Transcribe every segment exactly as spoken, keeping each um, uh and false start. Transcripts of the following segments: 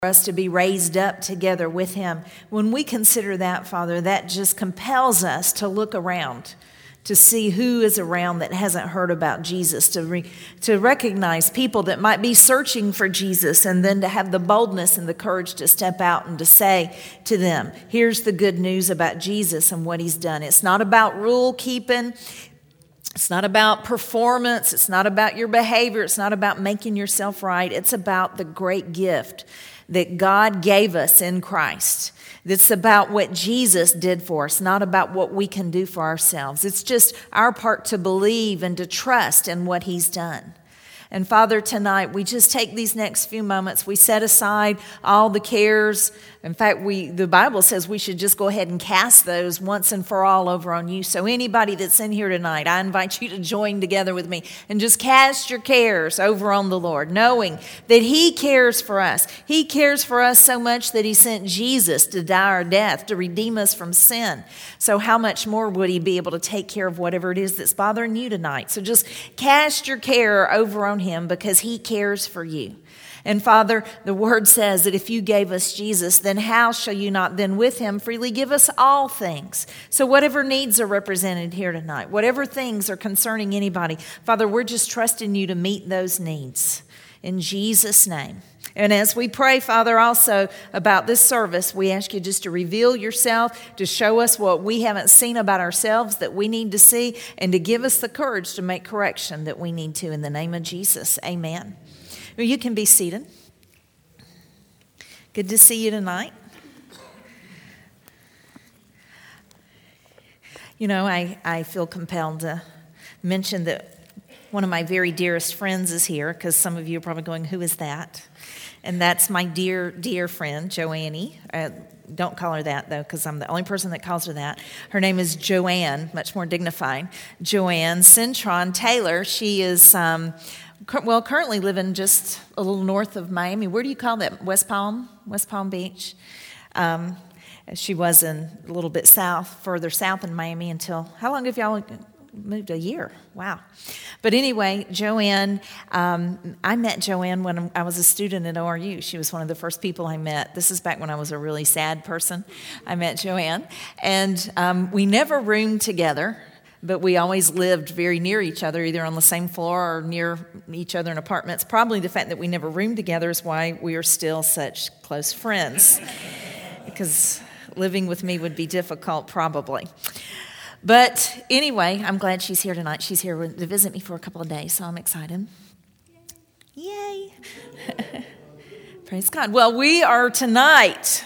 for us to be raised up together with him. When we consider that, Father, that just compels us to look around, to see who is around that hasn't heard about Jesus, to re, to recognize people that might be searching for Jesus, and then to have the boldness and the courage to step out and to say to them, here's the good news about Jesus and what he's done. It's not about rule keeping. It's not about performance. It's not about your behavior. It's not about making yourself right. It's about the great gift that God gave us in Christ. It's about what Jesus did for us, not about what we can do for ourselves. It's just our part to believe and to trust in what he's done. And Father, tonight, we just take these next few moments. We set aside all the cares. In fact, we the Bible says we should just go ahead and cast those once and for all over on you. So anybody that's in here tonight, I invite you to join together with me and just cast your cares over on the Lord, knowing that he cares for us. He cares for us so much that he sent Jesus to die our death, to redeem us from sin. So how much more would he be able to take care of whatever it is that's bothering you tonight? So just cast your care over on him, because he cares for you. And Father, the word says that if you gave us Jesus, then how shall you not then with him freely give us all things? So whatever needs are represented here tonight, whatever things are concerning anybody, Father, we're just trusting you to meet those needs in Jesus' name. And as we pray, Father, also about this service, we ask you just to reveal yourself, to show us what we haven't seen about ourselves that we need to see, and to give us the courage to make correction that we need to. In the name of Jesus, amen. Well, you can be seated. Good to see you tonight. You know, I, I feel compelled to mention that one of my very dearest friends is here, because some of you are probably going, who is that? And that's my dear, dear friend, Joannie. Uh, don't call her that, though, because I'm the only person that calls her that. Her name is Joanne, much more dignified. Joanne Cintron Taylor. She is, um, cu- well, currently living just a little north of Miami. Where do you call that? West Palm? West Palm Beach? Um, she was in a little bit south, further south in Miami until, how long have y'all moved? A year? Wow. But anyway, Joanne, um, I met Joanne when I was a student at O R U. She was one of the first people I met. This is back when I was a really sad person. I met Joanne. And um, we never roomed together, but we always lived very near each other, either on the same floor or near each other in apartments. Probably the fact that we never roomed together is why we are still such close friends, because living with me would be difficult, probably. But anyway, I'm glad she's here tonight. She's here to visit me for a couple of days, so I'm excited. Yay. Praise God. Well, we are tonight,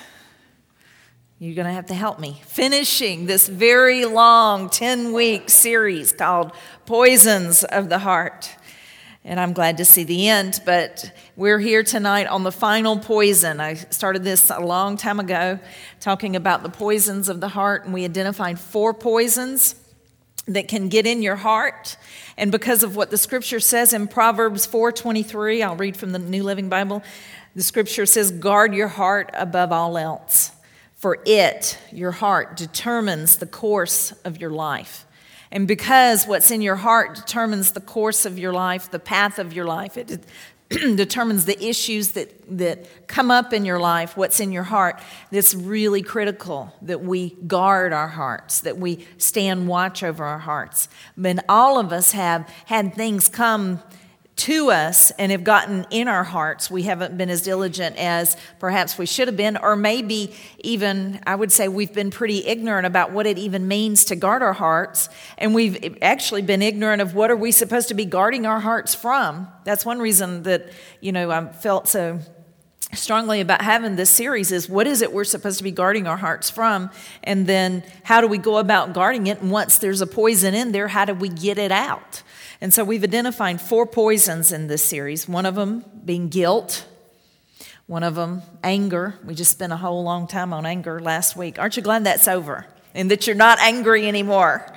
you're going to have to help me, finishing this very long ten-week series called Poisons of the Heart. And I'm glad to see the end, but we're here tonight on the final poison. I started this a long time ago, talking about the poisons of the heart, and we identified four poisons that can get in your heart. And because of what the scripture says in Proverbs four twenty-three, I'll read from the New Living Bible, the scripture says, guard your heart above all else, for it, your heart, determines the course of your life. And because what's in your heart determines the course of your life, the path of your life, it determines the issues that, that come up in your life, what's in your heart, it's really critical that we guard our hearts, that we stand watch over our hearts. But all of us have had things come to us and have gotten in our hearts. We haven't been as diligent as perhaps we should have been, or maybe even, I would say we've been pretty ignorant about what it even means to guard our hearts, and we've actually been ignorant of what are we supposed to be guarding our hearts from. That's one reason that, you know, I felt so strongly about having this series is what is it we're supposed to be guarding our hearts from, and then how do we go about guarding it, and once there's a poison in there, how do we get it out? And so we've identified four poisons in this series, one of them being guilt, one of them anger. We just spent a whole long time on anger last week. Aren't you glad that's over and that you're not angry anymore?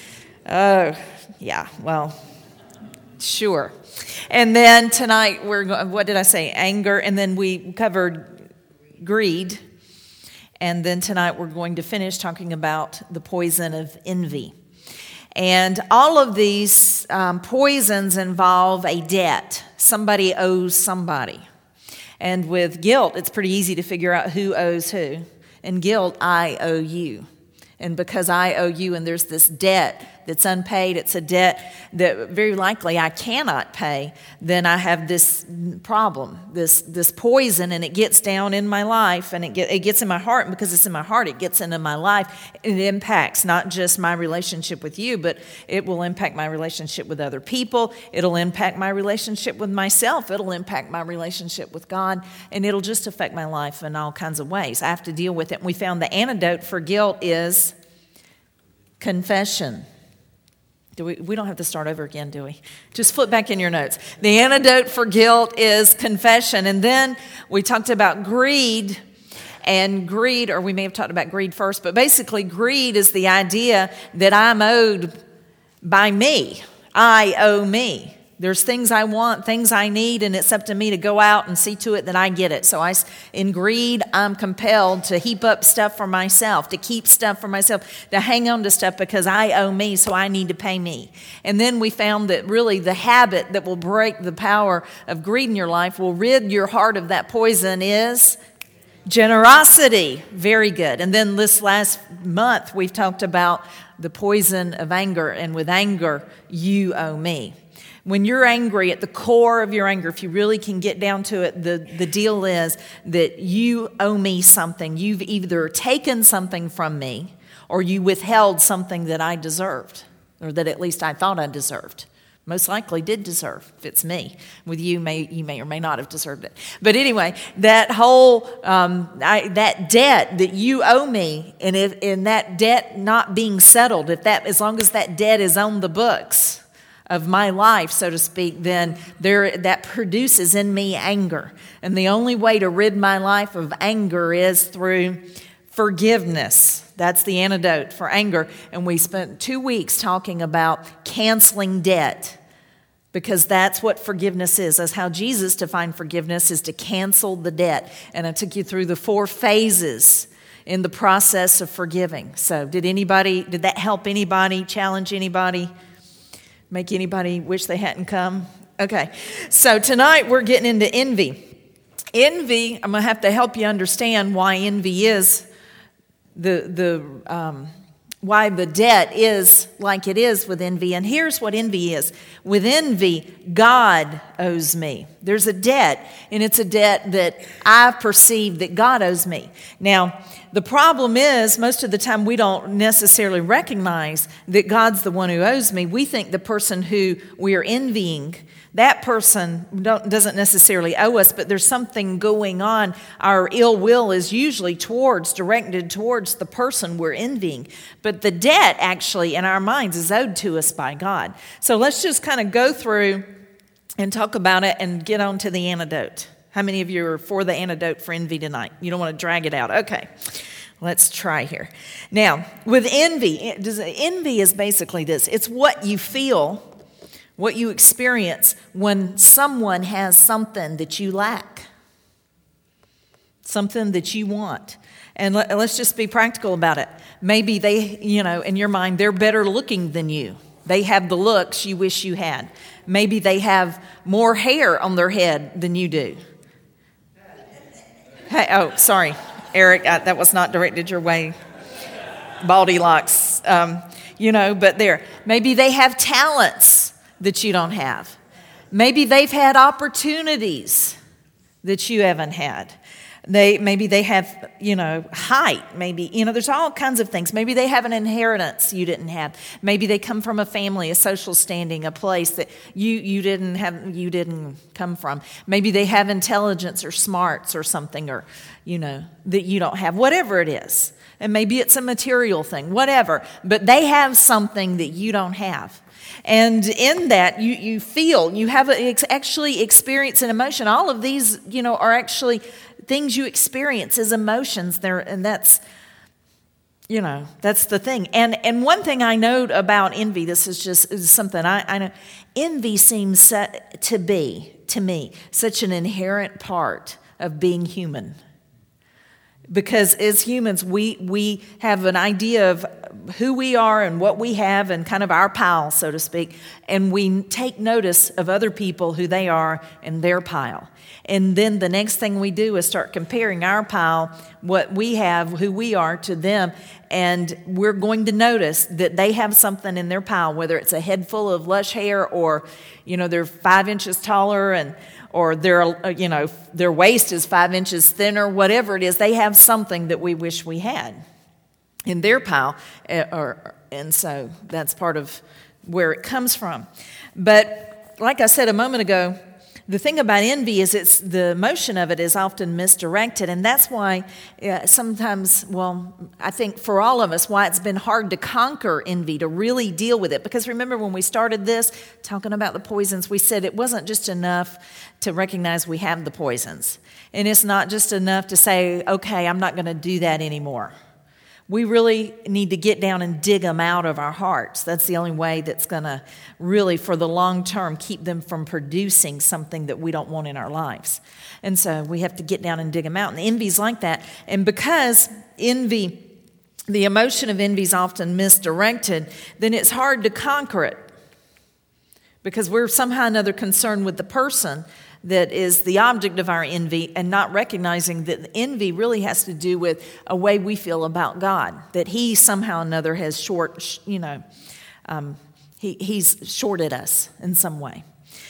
Oh, yeah, well, sure. And then tonight, we're going, what did I say? Anger, and then we covered greed. And then tonight, we're going to finish talking about the poison of envy. And all of these um, poisons involve a debt. Somebody owes somebody. And with guilt, it's pretty easy to figure out who owes who. In guilt, I owe you. And because I owe you and there's this debt that's unpaid, it's a debt that very likely I cannot pay, then I have this problem, this this poison, and it gets down in my life, and it, get, it gets in my heart, and because it's in my heart, it gets into my life. It impacts not just my relationship with you, but it will impact my relationship with other people. It'll impact my relationship with myself. It'll impact my relationship with God, and it'll just affect my life in all kinds of ways. I have to deal with it. And we found the antidote for guilt is confession. Do we, we don't have to start over again, do we? Just flip back in your notes. The antidote for guilt is confession. And then we talked about greed. And greed, or we may have talked about greed first, but basically greed is the idea that I'm owed by me. I owe me. There's things I want, things I need, and it's up to me to go out and see to it that I get it. So I, in greed, I'm compelled to heap up stuff for myself, to keep stuff for myself, to hang on to stuff because I owe me, so I need to pay me. And then we found that really the habit that will break the power of greed in your life, will rid your heart of that poison, is generosity. Very good. And then this last month, we've talked about the poison of anger, and with anger, you owe me. When you're angry, at the core of your anger, if you really can get down to it, the, the deal is that you owe me something. You've either taken something from me or you withheld something that I deserved, or that at least I thought I deserved. Most likely did deserve, if it's me. With you, may you may or may not have deserved it. But anyway, that whole, um, I, that debt that you owe me, and if in that debt not being settled, if that, as long as that debt is on the books of my life, so to speak, then there that produces in me anger. And the only way to rid my life of anger is through forgiveness. That's the antidote for anger. And we spent two weeks talking about canceling debt, because that's what forgiveness is. That's how Jesus defined forgiveness, is to cancel the debt. And I took you through the four phases in the process of forgiving. So did anybody, did that help anybody, challenge anybody? Make anybody wish they hadn't come? Okay, so tonight we're getting into envy. Envy, I'm going to have to help you understand why envy is, the the um, why the debt is like it is with envy. And here's what envy is. With envy, God owes me. There's a debt, and it's a debt that I perceive that God owes me. Now, the problem is, most of the time we don't necessarily recognize that God's the one who owes me. We think the person who we are envying, that person don't, doesn't necessarily owe us, but there's something going on. Our ill will is usually towards, directed towards the person we're envying. But the debt actually in our minds is owed to us by God. So let's just kind of go through and talk about it and get on to the antidote. How many of you are for the antidote for envy tonight? You don't want to drag it out. Okay, let's try here. Now, with envy, envy is basically this. It's what you feel, what you experience when someone has something that you lack, something that you want. And let, let's just be practical about it. Maybe they, you know, in your mind, they're better looking than you. They have the looks you wish you had. Maybe they have more hair on their head than you do. Hey, oh, sorry, Eric, I, that was not directed your way. Baldy locks, um, you know, but there. Maybe they have talents that you don't have. Maybe they've had opportunities that you haven't had. They maybe they have, you know, height. Maybe, you know, there's all kinds of things. Maybe they have an inheritance you didn't have. Maybe they come from a family, a social standing, a place that you you didn't have, you didn't come from. Maybe they have intelligence or smarts or something, or, you know, that you don't have. Whatever it is, and maybe it's a material thing, whatever. But they have something that you don't have. And in that, you, you feel, you have a, actually experience an emotion. All of these, you know, are actually things you experience as emotions there, and that's, you know, that's the thing. And and one thing I know about envy, this is just is something I, I know, envy seems to be, to me, such an inherent part of being human. Because as humans, we we have an idea of who we are and what we have and kind of our pile, so to speak. And we take notice of other people, who they are and their pile. And then the next thing we do is start comparing our pile, what we have, who we are, to them. And we're going to notice that they have something in their pile, whether it's a head full of lush hair, or, you know, they're five inches taller, and or their, you know, their waist is five inches thinner, whatever it is. They have something that we wish we had in their pile. Or, and so that's part of where it comes from. But like I said a moment ago, the thing about envy is it's the emotion of it is often misdirected, and that's why uh, sometimes, well, I think for all of us, why it's been hard to conquer envy, to really deal with it. Because remember when we started this, talking about the poisons, we said it wasn't just enough to recognize we have the poisons. And it's not just enough to say, okay, I'm not going to do that anymore. We really need to get down and dig them out of our hearts. That's the only way that's going to really, for the long term, keep them from producing something that we don't want in our lives. And so we have to get down and dig them out. And envy's like that. And because envy, the emotion of envy is often misdirected, then it's hard to conquer it. Because we're somehow or another concerned with the person that is the object of our envy, and not recognizing that envy really has to do with a way we feel about God, that he somehow or another has short, you know, um, he, he's shorted us in some way.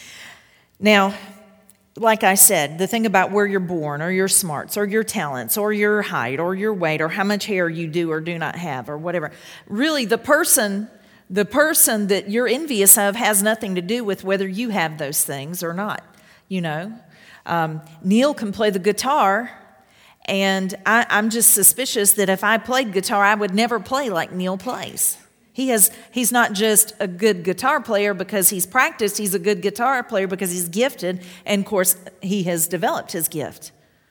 Now, like I said, the thing about where you're born, or your smarts, or your talents, or your height, or your weight, or how much hair you do or do not have, or whatever, really the person, the person that you're envious of has nothing to do with whether you have those things or not. You know, um, Neil can play the guitar, and I, I'm just suspicious that if I played guitar, I would never play like Neil plays. He has, he's not just a good guitar player because he's practiced, he's a good guitar player because he's gifted, and of course, he has developed his gift.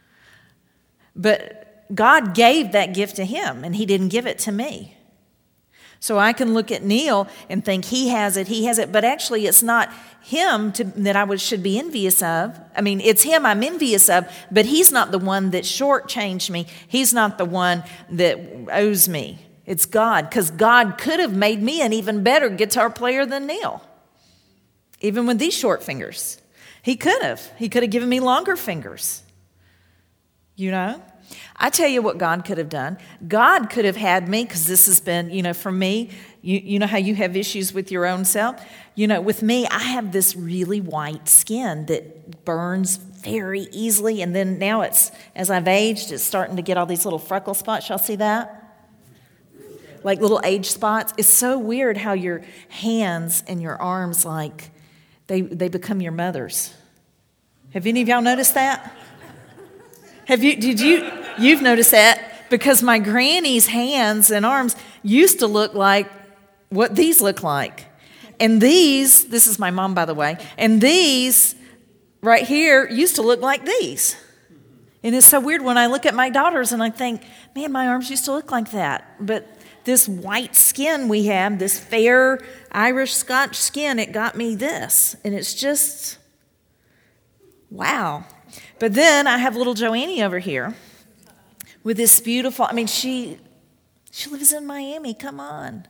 But God gave that gift to him, and he didn't give it to me. So I can look at Neil and think he has it, he has it, but actually it's not him to, that I would, should be envious of. I mean, it's him I'm envious of, but he's not the one that shortchanged me. He's not the one that owes me. It's God, because God could have made me an even better guitar player than Neil, even with these short fingers. He could have. He could have given me longer fingers, you know? I tell you what God could have done. God could have had me, because this has been, you know, for me, you, you know how you have issues with your own self? You know, with me, I have this really white skin that burns very easily. And then now it's, as I've aged, it's starting to get all these little freckle spots. Y'all see that? Like little age spots. It's so weird how your hands and your arms, like, they, they become your mother's. Have any of y'all noticed that? Have you, did you, you've noticed that? Because my granny's hands and arms used to look like what these look like. And these, this is my mom, by the way, and these right here used to look like these. And it's so weird when I look at my daughters and I think, man, my arms used to look like that. But this white skin we have, this fair Irish Scotch skin, it got me this. And it's just, wow. But then I have little Joannie over here with this beautiful, I mean, she she lives in Miami, come on.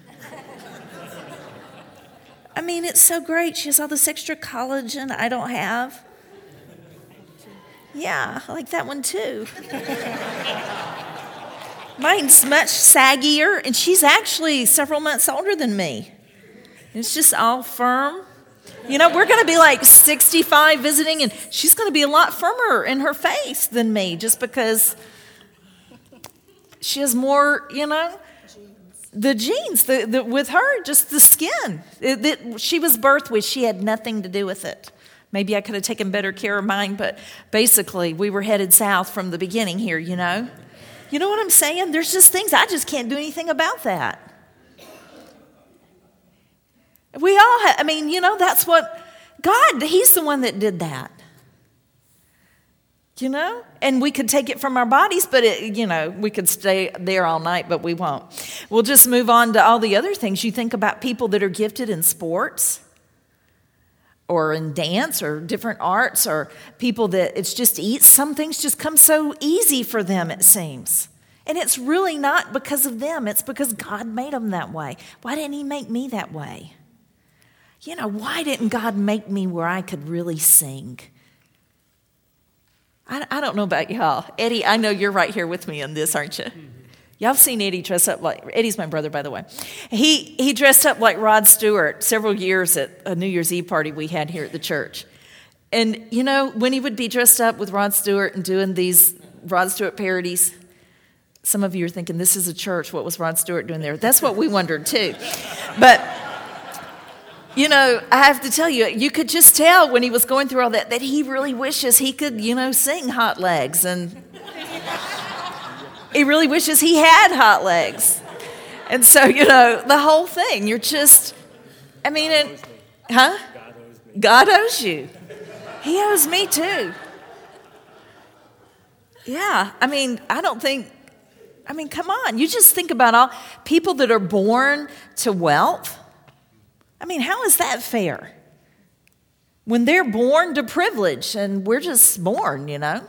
I mean, it's so great. She has all this extra collagen I don't have. Yeah, I like that one too. Mine's much saggier, and she's actually several months older than me. It's just all firm. You know, we're going to be like sixty-five visiting, and she's going to be a lot firmer in her face than me just because she has more, you know, the genes. The, the, with her, just the skin. It, it, she was birthed with. She had nothing to do with it. Maybe I could have taken better care of mine, but basically we were headed south from the beginning here, you know. You know what I'm saying? There's just things, I just can't do anything about that. We all have, I mean, you know, that's what, God, he's the one that did that. You know? And we could take it from our bodies, but, it, you know, we could stay there all night, but we won't. We'll just move on to all the other things. You think about people that are gifted in sports or in dance or different arts, or people that it's just eat. Some things just come so easy for them, it seems. And it's really not because of them. It's because God made them that way. Why didn't he make me that way? You know, why didn't God make me where I could really sing? I, I don't know about y'all. Eddie, I know you're right here with me on this, aren't you? Mm-hmm. Y'all have seen Eddie dress up like, Eddie's my brother, by the way. He he dressed up like Rod Stewart several years at a New Year's Eve party we had here at the church. And, you know, when he would be dressed up with Rod Stewart and doing these Rod Stewart parodies, some of you are thinking, this is a church. What was Rod Stewart doing there? That's what we wondered, too. But, you know, I have to tell you, you could just tell when he was going through all that, that he really wishes he could, you know, sing Hot Legs. And he really wishes he had hot legs. And so, you know, the whole thing, you're just, I mean, it, huh? God owes you. He owes me too. Yeah, I mean, I don't think, I mean, come on. You just think about all people that are born to wealth. I mean, how is that fair? When they're born to privilege and we're just born, you know?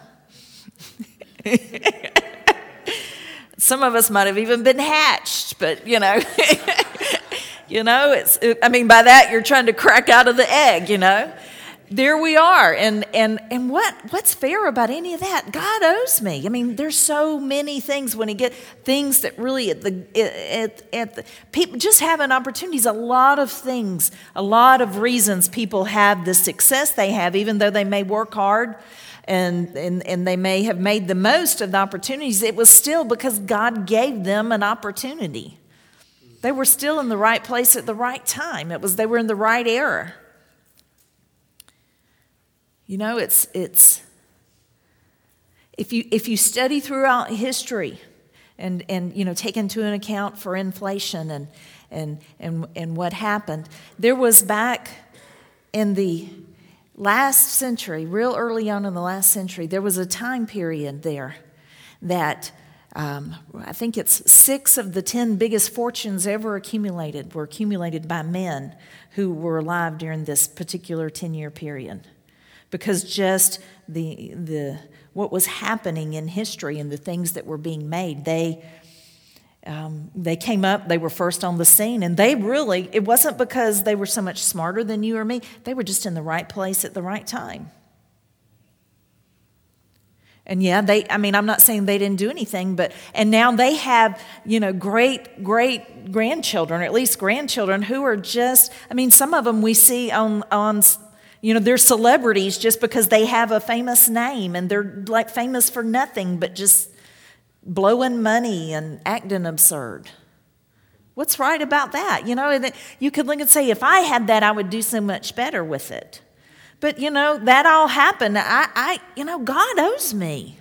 Some of us might have even been hatched, but, you know, you know, it's, it, I mean, by that, you're trying to crack out of the egg, you know. There we are. And and and what what's fair about any of that? God owes me. I mean, there's so many things when you get things that really at the, at, at the, people just having opportunities, a lot of things, a lot of reasons people have the success they have, even though they may work hard. And, and and they may have made the most of the opportunities. It was still because God gave them an opportunity. They were still in the right place at the right time. It was they were in the right era. You know, it's it's if you if you study throughout history and and you know take into an account for inflation and and and and what happened, there was back in the last century, real early on in the last century, there was a time period there that um, I think it's six of the ten biggest fortunes ever accumulated were accumulated by men who were alive during this particular ten-year period. Because just the the what was happening in history and the things that were being made, they Um, they came up, they were first on the scene, and they really, it wasn't because they were so much smarter than you or me, they were just in the right place at the right time. And yeah, they, I mean, I'm not saying they didn't do anything, but, and now they have, you know, great, great grandchildren, or at least grandchildren who are just, I mean, some of them we see on, on, you know, they're celebrities just because they have a famous name, and they're like famous for nothing but just blowing money and acting absurd. What's right about that? You know, you could look and say, if I had that, I would do so much better with it. But, you know, that all happened. I, I, you know, God owes me.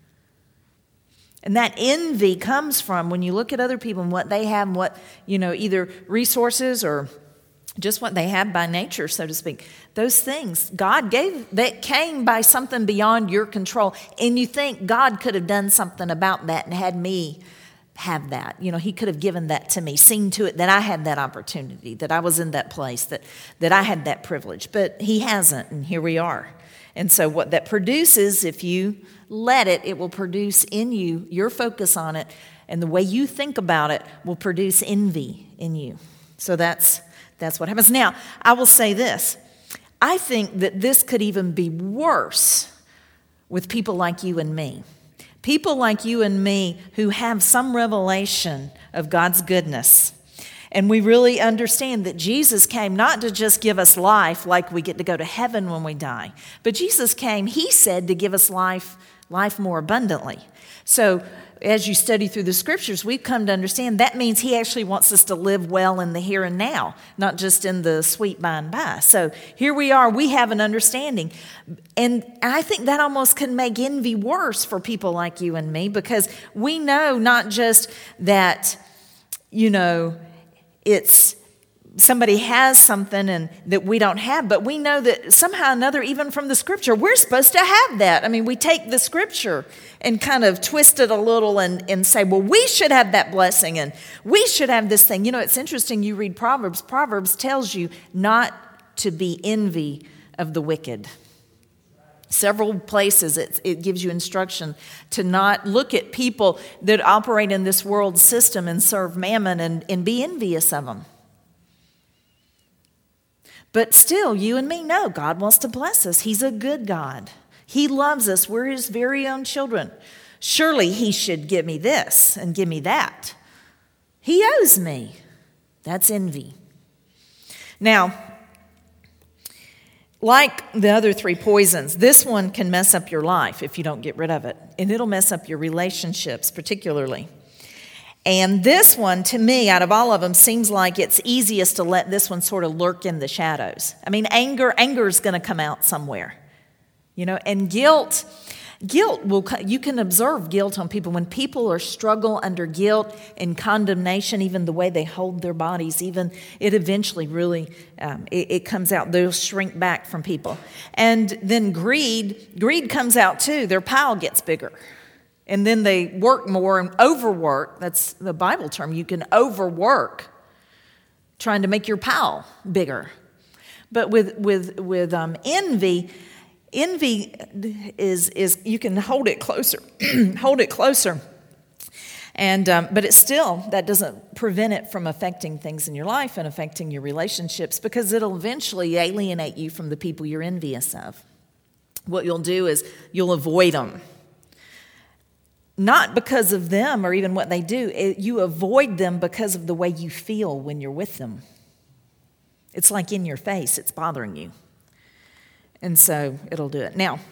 And that envy comes from when you look at other people and what they have and what, you know, either resources or just what they have by nature, so to speak. Those things God gave that came by something beyond your control. And you think God could have done something about that and had me have that. You know, he could have given that to me, seen to it that I had that opportunity, that I was in that place, that, that I had that privilege. But he hasn't, and here we are. And so what that produces, if you let it, it will produce in you, your focus on it, and the way you think about it will produce envy in you. So that's That's what happens. Now, I will say this. I think that this could even be worse with people like you and me. People like you and me who have some revelation of God's goodness. And we really understand that Jesus came not to just give us life like we get to go to heaven when we die. But Jesus came, he said, to give us life, life more abundantly. So as you study through the scriptures, we've come to understand that means he actually wants us to live well in the here and now, not just in the sweet by and by. So here we are, we have an understanding. And I think that almost can make envy worse for people like you and me, because we know not just that, you know, it's somebody has something and that we don't have, but we know that somehow or another, even from the scripture, we're supposed to have that. I mean, we take the scripture and kind of twist it a little and, and say, well, we should have that blessing and we should have this thing. You know, it's interesting, you read Proverbs. Proverbs tells you not to be envy of the wicked. Several places it, it gives you instruction to not look at people that operate in this world system and serve mammon and, and be envious of them. But still, you and me know God wants to bless us. He's a good God. He loves us. We're his very own children. Surely he should give me this and give me that. He owes me. That's envy. Now, like the other three poisons, this one can mess up your life if you don't get rid of it. And it'll mess up your relationships particularly. And this one, to me, out of all of them, seems like it's easiest to let this one sort of lurk in the shadows. I mean, anger, anger is going to come out somewhere. You know, and guilt, guilt will, you can observe guilt on people. When people are struggle under guilt and condemnation, even the way they hold their bodies, even it eventually really, um, it, it comes out. They'll shrink back from people. And then greed, greed comes out too. Their pile gets bigger. And then they work more and overwork. That's the Bible term. You can overwork trying to make your pile bigger. But with with with um, envy, envy is is you can hold it closer, hold it closer, and um, but it still that doesn't prevent it from affecting things in your life and affecting your relationships, because it'll eventually alienate you from the people you're envious of. What you'll do is you'll avoid them. Not because of them or even what they do. It, you avoid them because of the way you feel when you're with them. It's like in your face. It's bothering you. And so it'll do it. Now,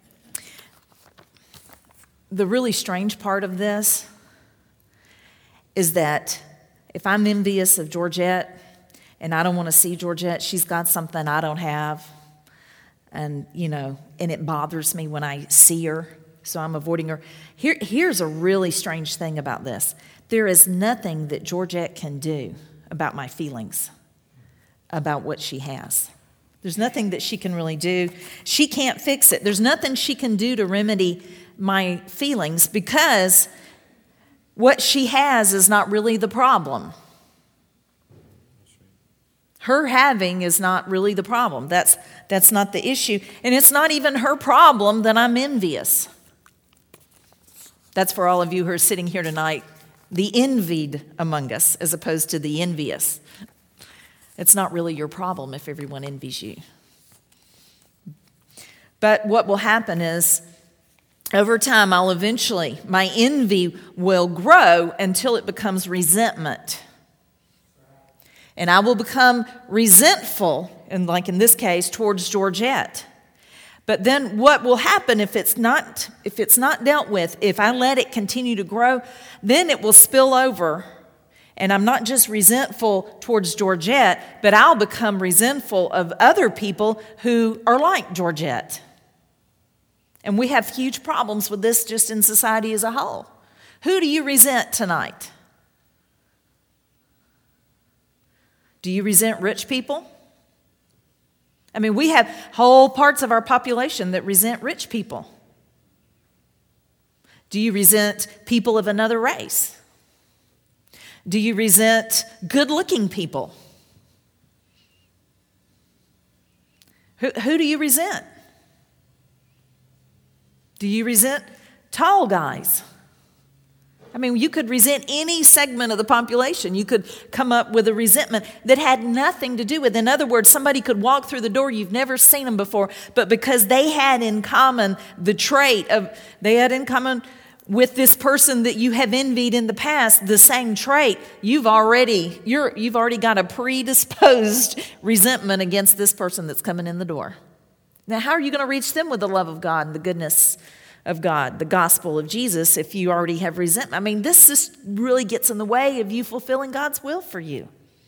the really strange part of this is that if I'm envious of Georgette and I don't want to see Georgette, she's got something I don't have. And, you know, and it bothers me when I see her. So I'm avoiding her. Here, here's a really strange thing about this. There is nothing that Georgette can do about my feelings, about what she has. There's nothing that she can really do. She can't fix it. There's nothing she can do to remedy my feelings, because what she has is not really the problem. Her having is not really the problem. That's, that's not the issue. And it's not even her problem that I'm envious. That's for all of you who are sitting here tonight, the envied among us, as opposed to the envious. It's not really your problem if everyone envies you. But what will happen is, over time, I'll eventually, my envy will grow until it becomes resentment. And I will become resentful, and like in this case, towards Georgette. But then what will happen if it's not if it's not dealt with, if I let it continue to grow, then it will spill over. And I'm not just resentful towards Georgette, but I'll become resentful of other people who are like Georgette. And we have huge problems with this just in society as a whole. Who do you resent tonight? Do you resent rich people? I mean, we have whole parts of our population that resent rich people. Do you resent people of another race? Do you resent good-looking people? Who, who do you resent? Do you resent tall guys? I mean, you could resent any segment of the population. You could come up with a resentment that had nothing to do with. In other words, somebody could walk through the door, you've never seen them before, but because they had in common the trait of, they had in common with this person that you have envied in the past, the same trait, you've already, you're, you've already got a predisposed resentment against this person that's coming in the door. Now, how are you going to reach them with the love of God and the goodness of God, the gospel of Jesus, if you already have resentment? I mean, this just really gets in the way of you fulfilling God's will for you.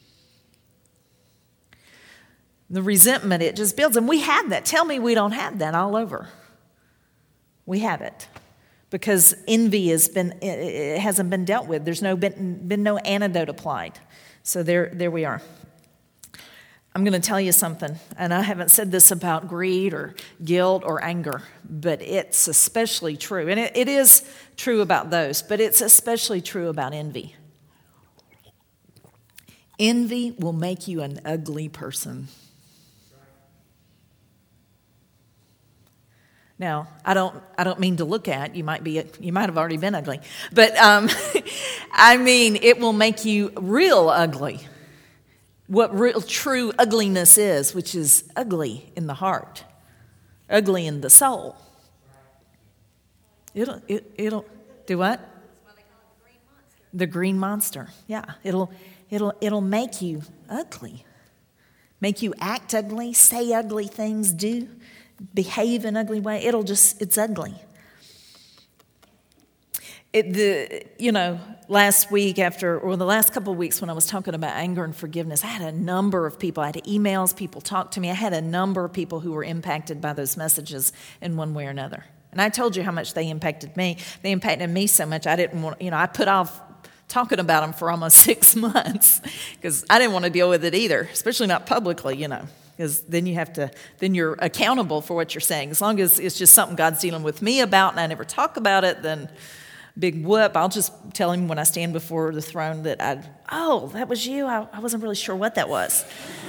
The resentment, it just builds. And we have that. Tell me we don't have that all over. We have it. Because envy has been, it hasn't been dealt with. There's no been, been no antidote applied. So there, there we are. I'm going to tell you something, and I haven't said this about greed or guilt or anger, but it's especially true. And it, it is true about those, but it's especially true about envy. Envy will make you an ugly person. Now, I don't I don't mean to look at. You might be you might have already been ugly. But um, I mean, it will make you real ugly. What real true ugliness is, which is ugly in the heart, ugly in the soul. It'll it, it'll do what? The green monster. Yeah, it'll it'll it'll make you ugly. Make you act ugly, say ugly things, do behave in an ugly way. It'll just, it's ugly. It, the you know, last week after, or the last couple of weeks when I was talking about anger and forgiveness, I had a number of people, I had emails, people talked to me. I had a number of people who were impacted by those messages in one way or another. And I told you how much they impacted me. They impacted me so much I didn't want, you know, I put off talking about them for almost six months because I didn't want to deal with it either, especially not publicly, you know. Because then you have to, then you're accountable for what you're saying. As long as it's just something God's dealing with me about and I never talk about it, then big whoop. I'll just tell him when I stand before the throne that I, oh, that was you. I, I wasn't really sure what that was.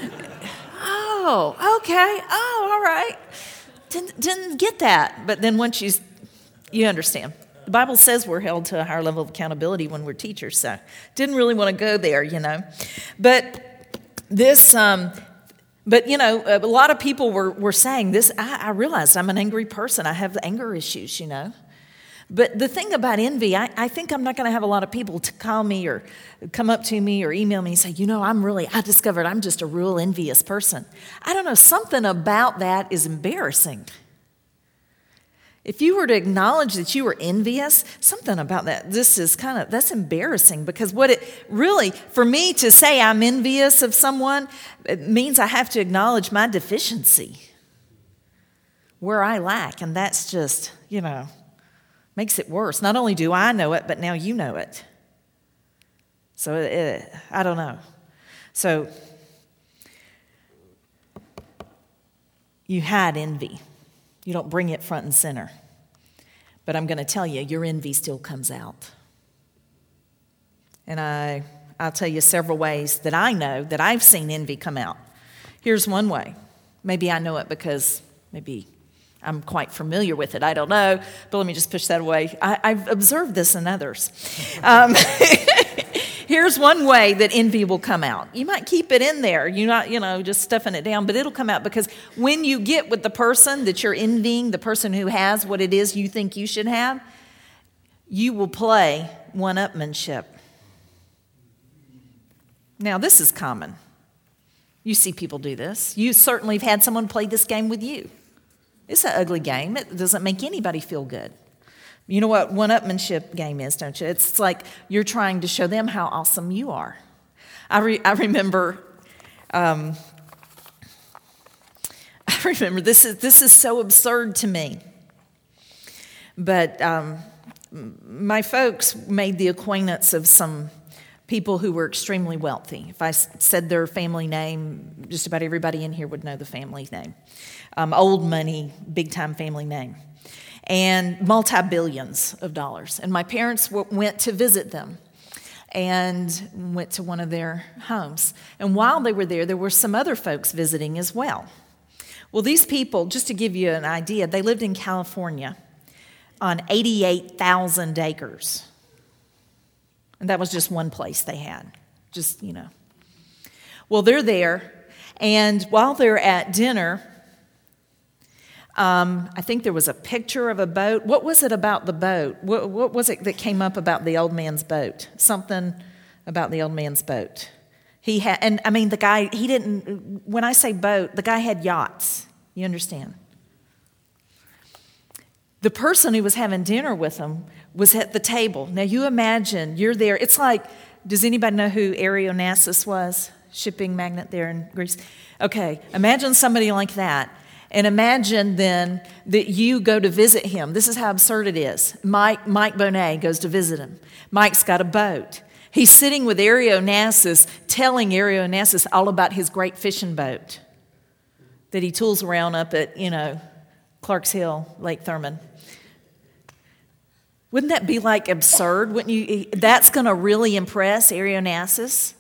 Oh, okay. Oh, all right. Didn't, didn't get that. But then once you, you understand. The Bible says we're held to a higher level of accountability when we're teachers. So didn't really want to go there, you know. But this... um But, you know, a lot of people were, were saying this. I, I realized I'm an angry person. I have anger issues, you know. But the thing about envy, I, I think I'm not going to have a lot of people to call me or come up to me or email me and say, you know, I'm really, I discovered I'm just a real envious person. I don't know, something about that is embarrassing. If you were to acknowledge that you were envious, something about that, this is kind of, that's embarrassing because what it really, for me to say I'm envious of someone, it means I have to acknowledge my deficiency, where I lack, and that's just, you know, makes it worse. Not only do I know it, but now you know it. So it, I don't know. So you hide envy. You don't bring it front and center. But I'm going to tell you, your envy still comes out. And I, I'll tell you several ways that I know that I've seen envy come out. Here's one way. Maybe I know it because maybe I'm quite familiar with it. I don't know. But let me just push that away. I, I've observed this in others. Um, Here's one way that envy will come out. You might keep it in there. You're not, you know, just stuffing it down, but it'll come out because when you get with the person that you're envying, the person who has what it is you think you should have, you will play one-upmanship. Now, this is common. You see people do this. You certainly have had someone play this game with you. It's an ugly game. It doesn't make anybody feel good. You know what one-upmanship game is, don't you? It's like you're trying to show them how awesome you are. I re- I remember, um, I remember this is this is so absurd to me. But um, my folks made the acquaintance of some people who were extremely wealthy. If I said their family name, just about everybody in here would know the family name. Um, old money, big-time family name. And multi-billions of dollars. And my parents w- went to visit them and went to one of their homes. And while they were there, there were some other folks visiting as well. Well, these people, just to give you an idea, they lived in California on eighty-eight thousand acres. And that was just one place they had. Just, you know. Well, they're there. And while they're at dinner, Um, I think there was a picture of a boat. What was it about the boat? What, what was it that came up about the old man's boat? Something about the old man's boat. He had, and I mean, the guy, he didn't, when I say boat, the guy had yachts. You understand? The person who was having dinner with him was at the table. Now, you imagine, you're there. It's like, does anybody know who Areonassus was? Shipping magnate there in Greece. Okay, imagine somebody like that. And imagine then that you go to visit him. This is how absurd it is. Mike, Mike Bonet goes to visit him. Mike's got a boat. He's sitting with Areonassus, telling Areonassus all about his great fishing boat that he tools around up at, you know, Clarks Hill, Lake Thurman. Wouldn't that be like absurd? Wouldn't you? That's going to really impress Areonassus.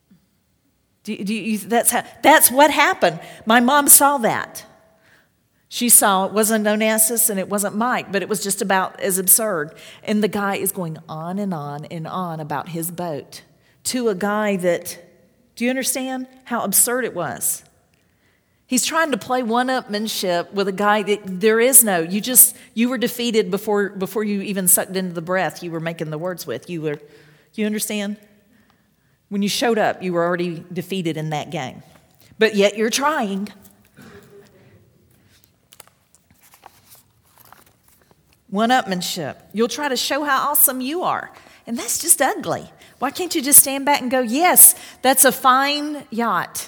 Do, do you, that's how, that's what happened. My mom saw that. She saw it wasn't Onassis and it wasn't Mike, but it was just about as absurd. And the guy is going on and on and on about his boat to a guy that, do you understand how absurd it was? He's trying to play one-upmanship with a guy that there is no, you just, you were defeated before before you even sucked into the breath you were making the words with. You were, you understand? When you showed up, you were already defeated in that game. But yet you're trying. One-upmanship. You'll try to show how awesome you are. And that's just ugly. Why can't you just stand back and go, yes, that's a fine yacht.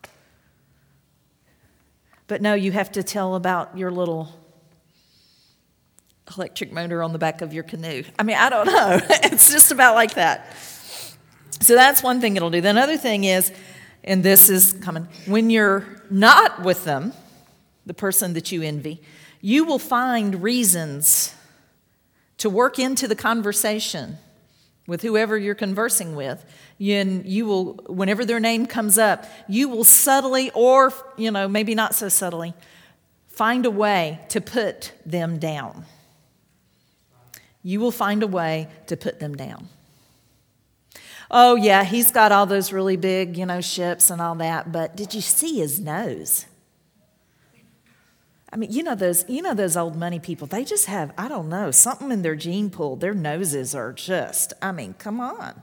But no, you have to tell about your little electric motor on the back of your canoe. I mean, I don't know. It's just about like that. So that's one thing it'll do. The other thing is, and this is coming, when you're not with them, the person that you envy, you will find reasons to work into the conversation with whoever you're conversing with. And you will, whenever their name comes up, you will subtly, or, you know, maybe not so subtly, find a way to put them down. You will find a way to put them down. Oh, yeah, he's got all those really big, you know, ships and all that, but did you see his nose? I mean, you know those you know those old money people, they just have, I don't know, something in their gene pool. Their noses are just, I mean, come on.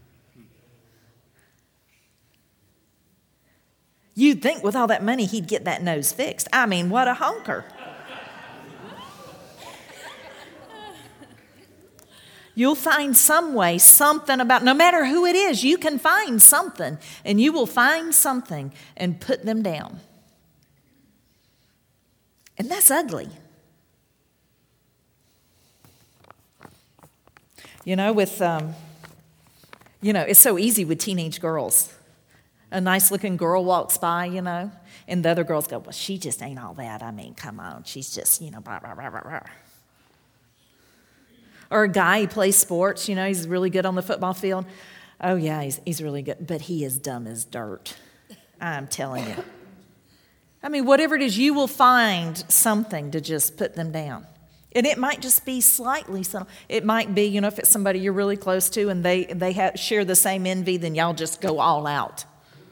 You'd think with all that money he'd get that nose fixed. I mean, what a honker. You'll find some way, something about, no matter who it is, you can find something, and you will find something and put them down. And that's ugly. You know, with, um, you know, it's so easy with teenage girls. A nice-looking girl walks by, you know, and the other girls go, well, she just ain't all that. I mean, come on. She's just, you know, blah, blah, blah, blah, blah. Or a guy, he plays sports, you know, he's really good on the football field. Oh, yeah, he's, he's really good, but he is dumb as dirt. I'm telling you. I mean, whatever it is, you will find something to just put them down. And it might just be slightly so. It might be, you know, if it's somebody you're really close to and they, they have, share the same envy, then y'all just go all out.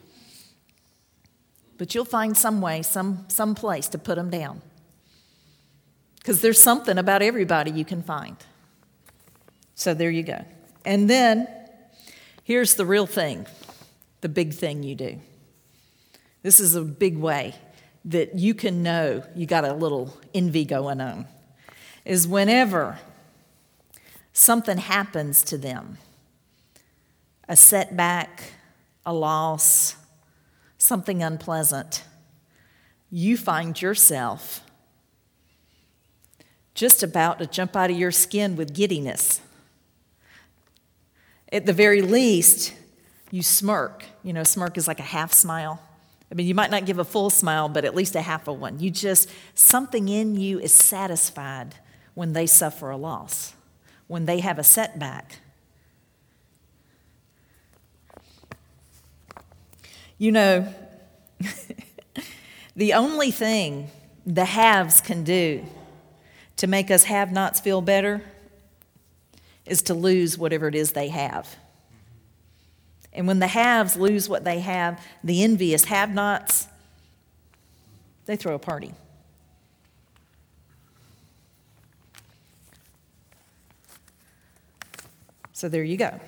But you'll find some way, some, some place to put them down. Because there's something about everybody you can find. So there you go. And then, here's the real thing, the big thing you do. This is a big way that you can know you got a little envy going on, is whenever something happens to them, a setback, a loss, something unpleasant, you find yourself just about to jump out of your skin with giddiness. At the very least, you smirk. You know, smirk is like a half smile. I mean, you might not give a full smile, but at least a half of one. You just, something in you is satisfied when they suffer a loss, when they have a setback. You know, the only thing the haves can do to make us have-nots feel better is to lose whatever it is they have. And when the haves lose what they have, the envious have-nots, they throw a party. So there you go.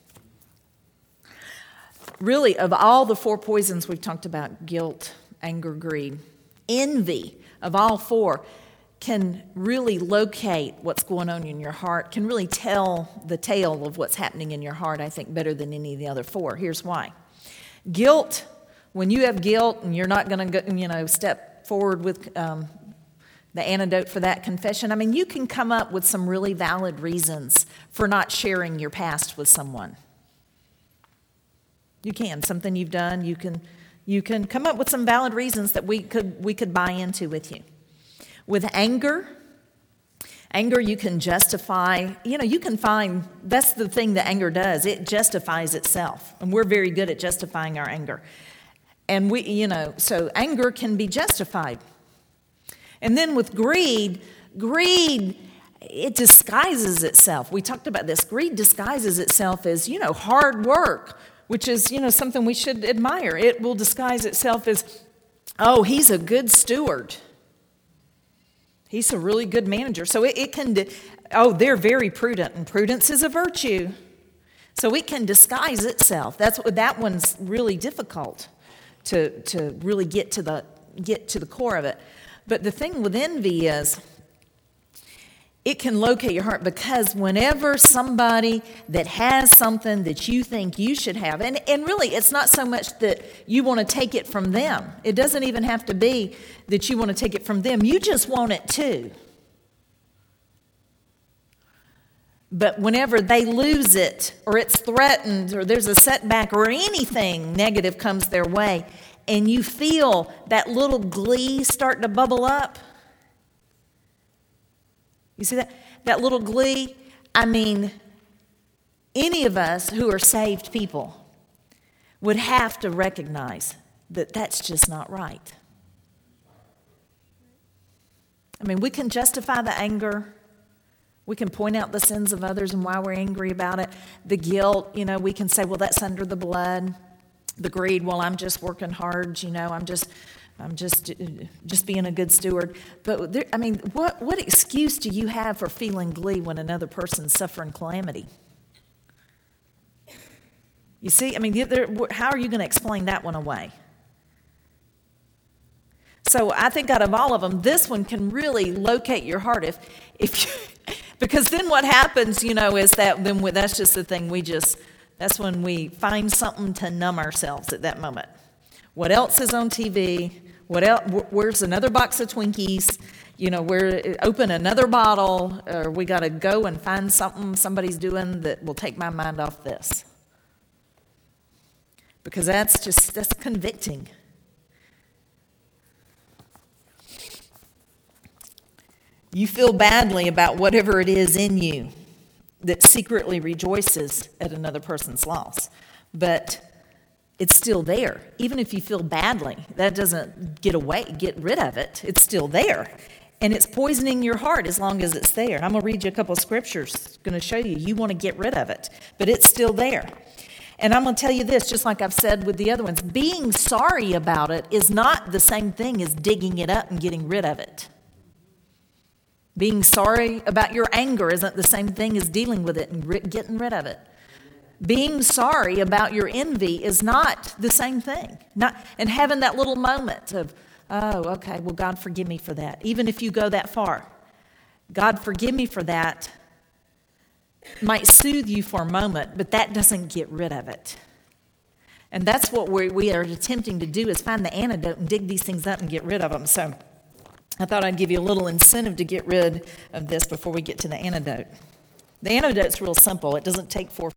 Really, of all the four poisons we've talked about, guilt, anger, greed, envy, of all four, can really locate what's going on in your heart, can really tell the tale of what's happening in your heart, I think, better than any of the other four. Here's why. Guilt, when you have guilt and you're not going to, you know, step forward with um, the antidote for that confession, I mean, you can come up with some really valid reasons for not sharing your past with someone. You can. Something you've done, you can you can come up with some valid reasons that we could we could buy into with you. With anger, anger you can justify, you know, you can find, that's the thing that anger does. It justifies itself. And we're very good at justifying our anger. And we, you know, so anger can be justified. And then with greed, greed, it disguises itself. We talked about this. Greed disguises itself as, you know, hard work, which is, you know, something we should admire. It will disguise itself as, oh, he's a good steward. He's a really good manager. So it, it can, oh, they're very prudent, and prudence is a virtue. So it can disguise itself. That's that one's really difficult to to really get to the get to the core of it. But the thing with envy is, it can locate your heart, because whenever somebody that has something that you think you should have, and, and really it's not so much that you want to take it from them. It doesn't even have to be that you want to take it from them. You just want it too. But whenever they lose it, or it's threatened, or there's a setback, or anything negative comes their way, and you feel that little glee start to bubble up, you see that? That little glee? I mean, any of us who are saved people would have to recognize that that's just not right. I mean, we can justify the anger. We can point out the sins of others and why we're angry about it. The guilt, you know, we can say, well, that's under the blood. The greed, well, I'm just working hard, you know, I'm just... I'm just just being a good steward. But, there, I mean, what, what excuse do you have for feeling glee when another person's suffering calamity? You see, I mean, how are you going to explain that one away? So I think out of all of them, this one can really locate your heart. If, if you, because then what happens, you know, is that then we, that's just the thing we just, that's when we find something to numb ourselves at that moment. What else is on T V? What else? Where's another box of Twinkies? You know, we're open another bottle, or we got to go and find something somebody's doing that will take my mind off this. Because that's just, that's convicting. You feel badly about whatever it is in you that secretly rejoices at another person's loss. But it's still there. Even if you feel badly, that doesn't get away, get rid of it. It's still there. And it's poisoning your heart as long as it's there. And I'm going to read you a couple of scriptures. It's going to show you you want to get rid of it. But it's still there. And I'm going to tell you this, just like I've said with the other ones. Being sorry about it is not the same thing as digging it up and getting rid of it. Being sorry about your anger isn't the same thing as dealing with it and getting rid of it. Being sorry about your envy is not the same thing. Not, and having that little moment of, oh, okay, well, God, forgive me for that. Even if you go that far, God, forgive me for that, might soothe you for a moment, but that doesn't get rid of it. And that's what we we are attempting to do, is find the antidote and dig these things up and get rid of them. So I thought I'd give you a little incentive to get rid of this before we get to the antidote. The antidote's real simple. It doesn't take four